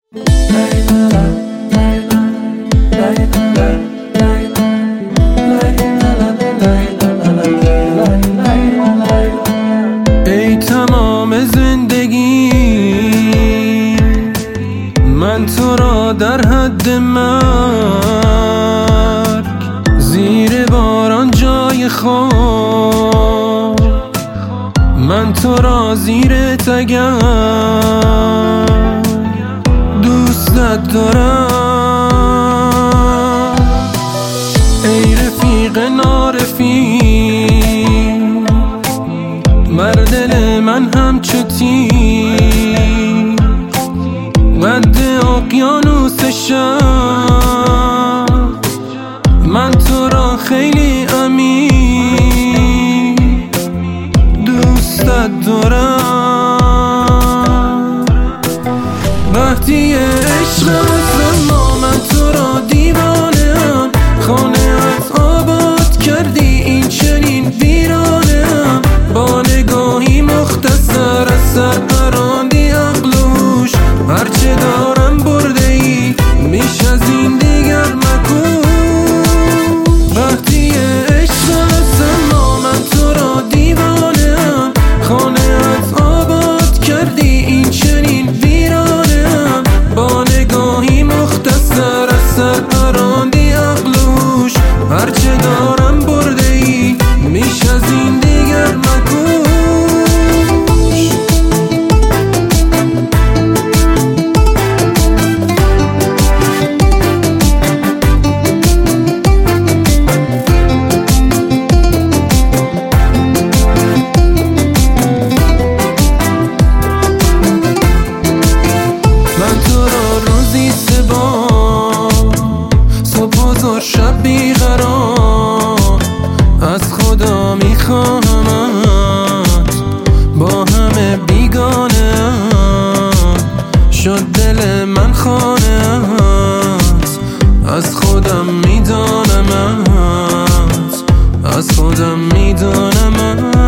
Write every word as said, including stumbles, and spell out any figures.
ای تمام زندگی من تو را در حد مرگ، زیر باران جای خواب من تو را زیر تگرگ دوستت دارم. ای رفیق نارفیق بر دل من همچو تیر، قد اقیانوس شب من تو را خیلی عمیق دوستت دارم. وقتی عشق از ما من تو را دیوانه ام، خانه از آباد کردی این چنین ویرانه ام، با نگاهی مختصر از سر پراندی عقلوش، هرچه دارم برده ای میش از این دیگر مگو. وقتی عشق از ما من تو را دیوانه ام، خانه از آباد کردی این چنین ویرانه ام، با نگاهی مختصر از سر پراندی عقلوش، هرچه دارم برده ای میش از این دیگر مگو. شب بیقرار از خدا میخواهمت، با همه بیگانه شد دل من خانه، از خودم میدانمت، از خودم میدانمت.